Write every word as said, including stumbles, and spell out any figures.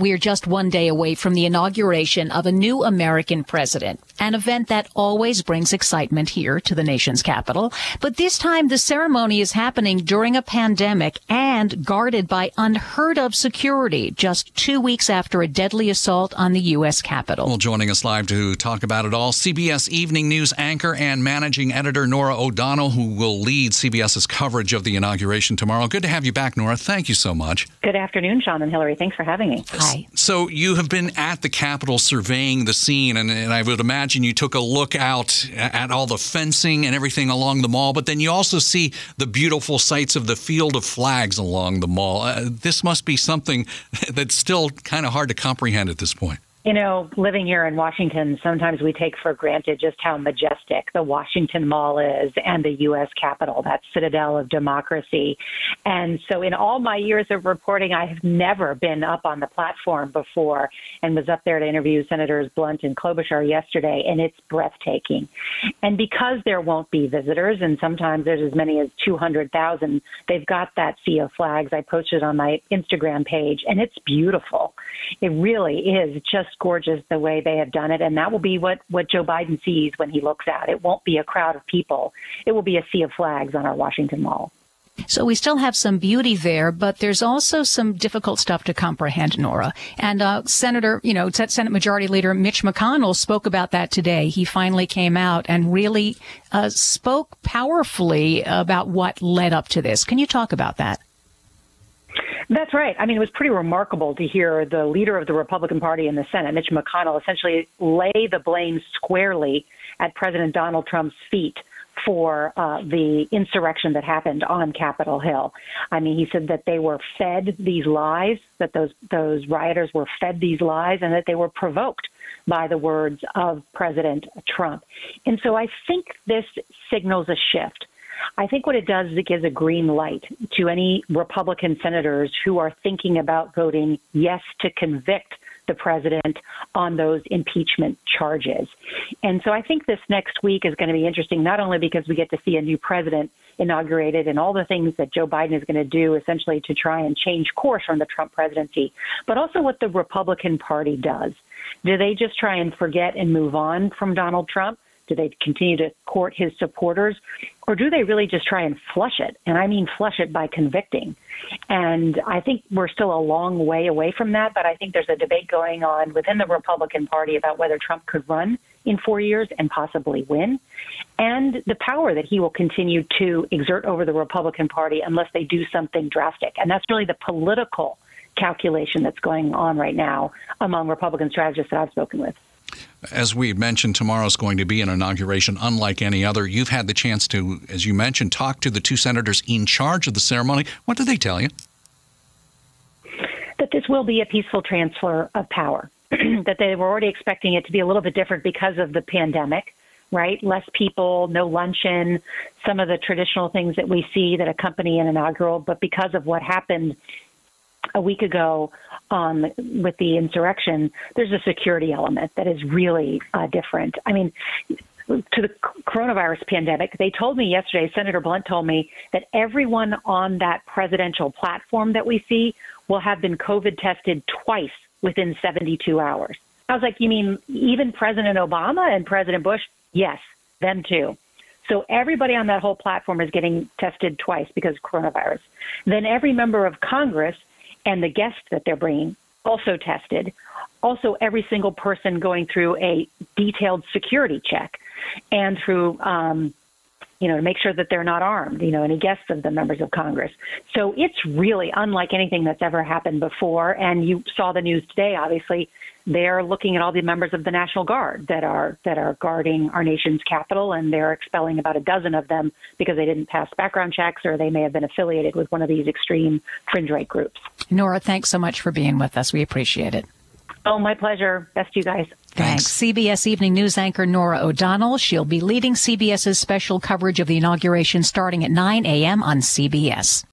we're just one day away from the inauguration of a new American president, an event that always brings excitement here to the nation's capital. But this time, the ceremony is happening during a pandemic and guarded by unheard of security, just two weeks after a deadly assault on the U S Capitol. Well, joining us live to talk about it all, C B S Evening News anchor and managing editor Norah O'Donnell, who will lead CBS's coverage of the inauguration tomorrow. Good to have you back, Norah. Thank you so much. Good afternoon, Sean and Hillary. Thanks for having me. Hi. So you have been at the Capitol surveying the scene, and, and I would imagine you took a look out at all the fencing and everything along the mall, but then you also see the beautiful sights of the field of flags along the mall. Uh, this must be something that's still kind of hard to comprehend at this point. You know, living here in Washington, sometimes we take for granted just how majestic the Washington Mall is and the U S Capitol, that citadel of democracy. And so in all my years of reporting, I have never been up on the platform before and was up there to interview Senators Blunt and Klobuchar yesterday, and it's breathtaking. And because there won't be visitors, and sometimes there's as many as two hundred thousand, they've got that sea of flags. I posted on my Instagram page, and it's beautiful. It really is just gorgeous the way they have done it, and that will be what, what Joe Biden sees when he looks out. It won't be a crowd of people. It will be a sea of flags on our Washington Mall. So we still have some beauty there, but there's also some difficult stuff to comprehend, Norah. And uh, Senator, you know, Senate Majority Leader Mitch McConnell spoke about that today. He finally came out and really uh, spoke powerfully about what led up to this. Can you talk about that? That's right. I mean, it was pretty remarkable to hear the leader of the Republican Party in the Senate, Mitch McConnell, essentially lay the blame squarely at President Donald Trump's feet for uh, the insurrection that happened on Capitol Hill. I mean, he said that they were fed these lies, that those those rioters were fed these lies, and that they were provoked by the words of President Trump. And so I think this signals a shift. I think what it does is it gives a green light to any Republican senators who are thinking about voting yes to convict the president on those impeachment charges. And so I think this next week is going to be interesting, not only because we get to see a new president inaugurated and all the things that Joe Biden is going to do essentially to try and change course from the Trump presidency, but also what the Republican Party does. Do they just try and forget and move on from Donald Trump? Do they continue to court his supporters? Or do they really just try and flush it? And I mean flush it by convicting. And I think we're still a long way away from that, but I think there's a debate going on within the Republican Party about whether Trump could run in four years and possibly win, and the power that he will continue to exert over the Republican Party unless they do something drastic. And that's really the political calculation that's going on right now among Republican strategists that I've spoken with. As we mentioned, tomorrow is going to be an inauguration unlike any other. You've had the chance to, as you mentioned, talk to the two senators in charge of the ceremony. What did they tell you? That this will be a peaceful transfer of power, that they were already expecting it to be a little bit different because of the pandemic, right? Less people, no luncheon, some of the traditional things that we see that accompany an inaugural. But because of what happened a week ago um, with the insurrection, there's a security element that is really uh, different. I mean, to the coronavirus pandemic, they told me yesterday, Senator Blunt told me that everyone on that presidential platform that we see will have been COVID tested twice within seventy-two hours. I was like, you mean even President Obama and President Bush? Yes, them too. So everybody on that whole platform is getting tested twice because of coronavirus. Then every member of Congress and the guests that they're bringing also tested. Also, every single person going through a detailed security check and through, um, you know, to make sure that they're not armed, you know, any guests of the members of Congress. So it's really unlike anything that's ever happened before. And you saw the news today, obviously. They're looking at all the members of the National Guard that are that are guarding our nation's capital, and they're expelling about a dozen of them because they didn't pass background checks or they may have been affiliated with one of these extreme fringe right groups. Norah, thanks so much for being with us. We appreciate it. Oh, my pleasure. Best to you guys. Thanks. Thanks. C B S Evening News anchor Norah O'Donnell. She'll be leading CBS's special coverage of the inauguration starting at nine a.m. on C B S.